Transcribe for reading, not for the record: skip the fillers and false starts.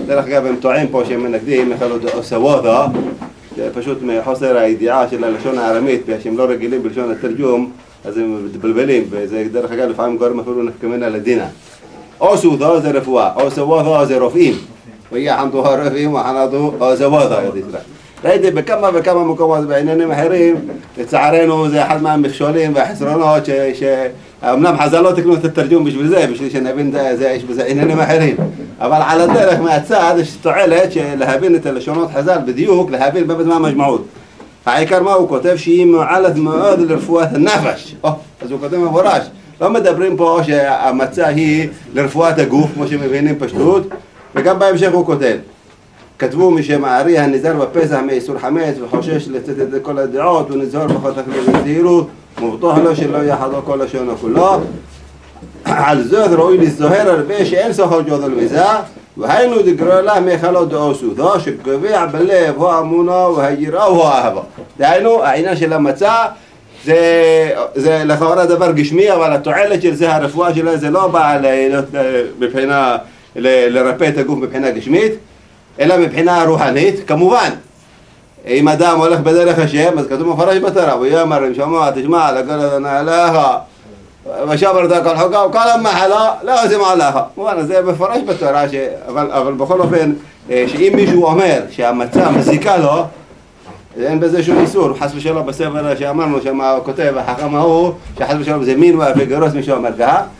דרך אגב הם טועים פה שהם מנגדים מחלות אוסוודה, זה פשוט מחוסר הידיעה של הלשון הארמית, שהם לא רגילים בלשון התרגום, אז הם מתבלבלים, וזה דרך אגב לפעמים גורם אפילו נפקמנה לדינה. אוסוודה זה רפואה, אוסוודה זה רופאים, ויחמדו הרופאים וחנדו אוסוודה, ראיתי בכמה וכמה מקומות בעניינים אחרים, לצערנו זה אחד מהמכשולים והחסרונות שאומנם חז"ל לא תקנו את התרגום בשביל זה, בשביל שנבין יש בזה עניינים אחרים, אבל על הדרך מהצד יש תועלת להבין את הלשונות חז"ל בדיוק, להבין באמת מה המשמעות. העיקר מה הוא כותב? שהיא מועלת מאוד לרפואת הנפש. אז הוא כותב מפורש, לא מדברים פה שהמצה היא לרפואת הגוף כמו שמבינים פשטות, וגם בהמשך הוא כותב כתבו מי שמערי הנזהר בפסח מאיסור חמץ וחושש לצאת את כל הדעות ונזהר פחות תכלית בזהירות מובטוח לו שלא יחדו כל לשונו כולו. על זאת ראוי לזוהר הרבה שאין סוחר ג'ודל מזה, והיינו דגרו לה מאכלו דאוסותו שקובע בלב הוא אמונו והיראה הוא האהבה. דהיינו העניין של המצה זה לכאורה דבר גשמי, אבל התועלת של זה, הרפואה שלה, זה לא בא מבחינה לרפא את הגוף מבחינה גשמית, אלא מבחינה רוחנית. כמובן אם אדם הולך בדרך השם אז כתוב מפרש בתורה ויאמר אם שמוע תשמע לכל אדוני אלוהיך ושמרת כל חוקיו וכל המחלה לא עושים עליך. כמובן זה מפרש בתורה, אבל בכל אופן שאם מישהו אומר שהמצה מזיקה לו, אין בזה שום איסור. חס ושלום בספר שאמרנו שמה כותב החכם ההוא שחס ושלום זה מין ואפי גרוס מי שאומר ככה,